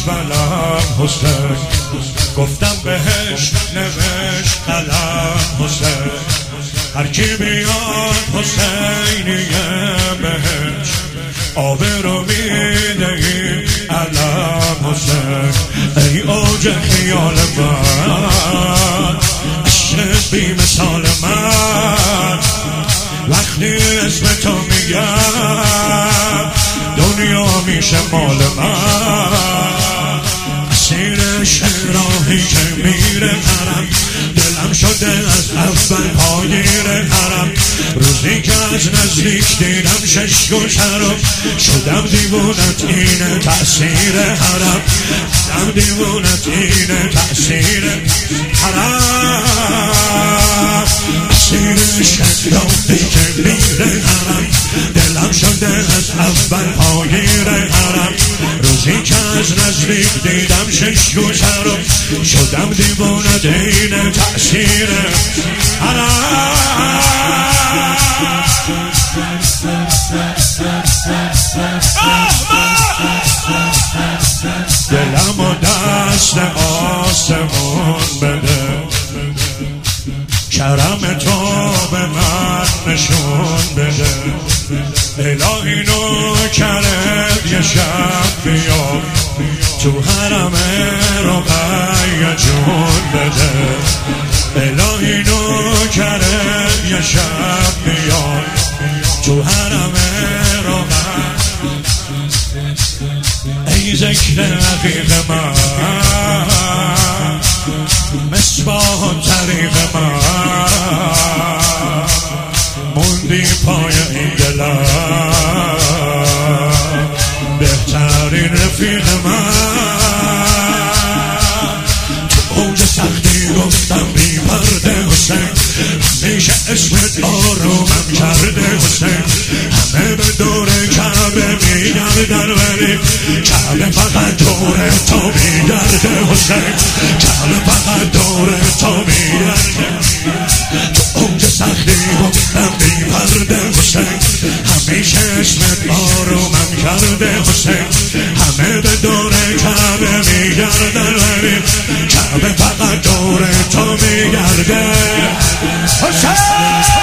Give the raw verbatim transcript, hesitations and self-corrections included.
اولم حسین، گفتم بهش نوشت قلم حسین، هر کی بیاد حسینیه بهش آب رو میده این علم حسین. ای اوج خیال من، عشق بی مثال من، وقتی اسم تو میگم دنیا میشه مال من. اسیر شراحی که میره حرم، دلم شده از اول پاگیر حرم. روزی که از نزدیک دیدم شش گوشرم، شدم دیوونت اینه تأثیر حرم، شدم دیوونت اینه تأثیر حرم. اسیر شراحی که میره حرم، دلم شده از اول پاگیر حرم. روزی که از نزدیک دیدم شش گوشرم، شدم دیوونت اینه تأثیر حرم. دلم و دست آسمون بده، کرم تو به من نشون بده. الهی نوکرت یه شب بیا، تو حرم رقیه جون بده. الهی نوکرت یه شب بیا، تو حرم رقیه. ای ذکر عقیق من، مصباح طریق من، موندی پای این دلم، بهترین رفیق من. تو اوج سختی گفتم بی پرده حسین، همیشه اسمت آرومم کرده حسین. همه به دور کعبه میگردن ولی کعبه فقط دور تو میگرده حسین، کعبه فقط دور تو میگرده. تو اوج سختی گفتم بی پرده حسین، همیشه اسمت آرومم کرده حسین. همه به دور کعبه میگردن ولی کعبه فقط دور تو میگرده حسین.